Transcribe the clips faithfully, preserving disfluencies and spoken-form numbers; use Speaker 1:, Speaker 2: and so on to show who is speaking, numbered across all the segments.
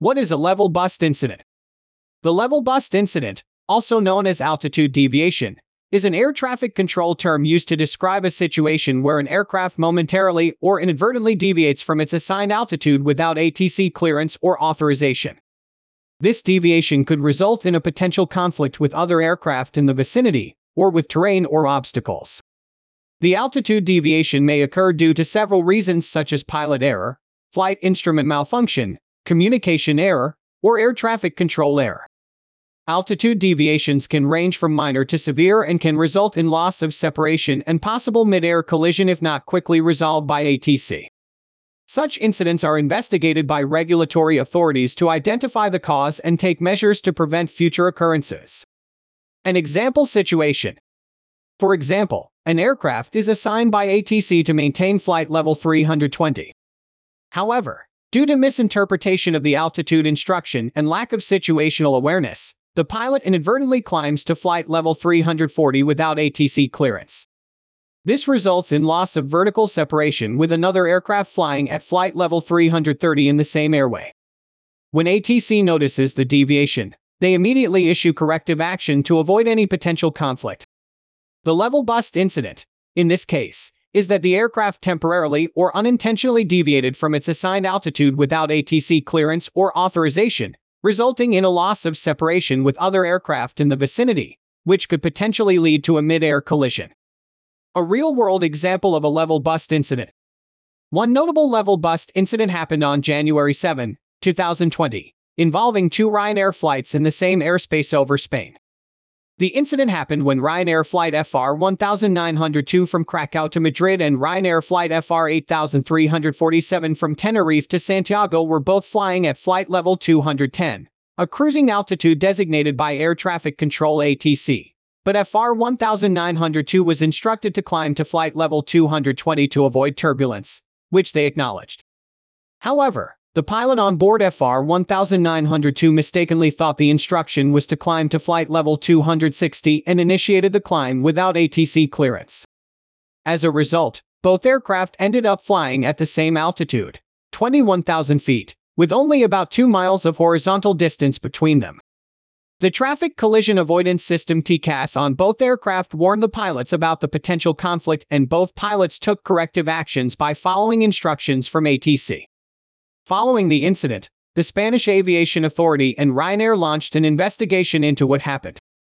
Speaker 1: What is a level bust incident? The level bust incident, also known as altitude deviation, is an air traffic control term used to describe a situation where an aircraft momentarily or inadvertently deviates from its assigned altitude without A T C clearance or authorization. This deviation could result in a potential conflict with other aircraft in the vicinity, or with terrain or obstacles. The altitude deviation may occur due to several reasons such as pilot error, flight instrument malfunction, communication error, or air traffic control error. Altitude deviations can range from minor to severe and can result in loss of separation and possible mid-air collision if not quickly resolved by A T C. Such incidents are investigated by regulatory authorities to identify the cause and take measures to prevent future occurrences. An example situation. For example, an aircraft is assigned by A T C to maintain flight level three hundred twenty. However, due to misinterpretation of the altitude instruction and lack of situational awareness, the pilot inadvertently climbs to flight level three hundred forty without A T C clearance. This results in loss of vertical separation with another aircraft flying at flight level three hundred thirty in the same airway. When A T C notices the deviation, they immediately issue corrective action to avoid any potential conflict. The level bust incident, in this case, is that the aircraft temporarily or unintentionally deviated from its assigned altitude without A T C clearance or authorization, resulting in a loss of separation with other aircraft in the vicinity, which could potentially lead to a mid-air collision. A real-world example of a level bust incident. One notable level bust incident happened on January seventh, two thousand twenty, involving two Ryanair flights in the same airspace over Spain. The incident happened when Ryanair Flight F R one nine zero two from Krakow to Madrid and Ryanair Flight F R eight three four seven from Tenerife to Santiago were both flying at flight level two hundred ten, a cruising altitude designated by Air Traffic Control A T C. But F R one nine zero two was instructed to climb to flight level two hundred twenty to avoid turbulence, which they acknowledged. However, the pilot on board F R one nine zero two mistakenly thought the instruction was to climb to flight level two hundred sixty and initiated the climb without A T C clearance. As a result, both aircraft ended up flying at the same altitude, twenty-one thousand feet, with only about two miles of horizontal distance between them. The Traffic Collision Avoidance System T C A S on both aircraft warned the pilots about the potential conflict, and both pilots took corrective actions by following instructions from A T C. Following the incident, the Spanish Aviation Authority and Ryanair launched an investigation into what happened.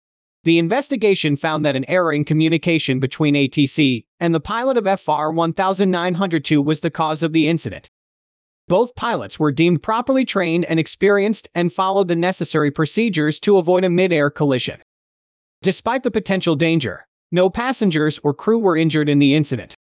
Speaker 1: The investigation found that an error in communication between A T C and the pilot of F R one nine zero two was the cause of the incident. Both pilots were deemed properly trained and experienced and followed the necessary procedures to avoid a mid-air collision. Despite the potential danger, no passengers or crew were injured in the incident.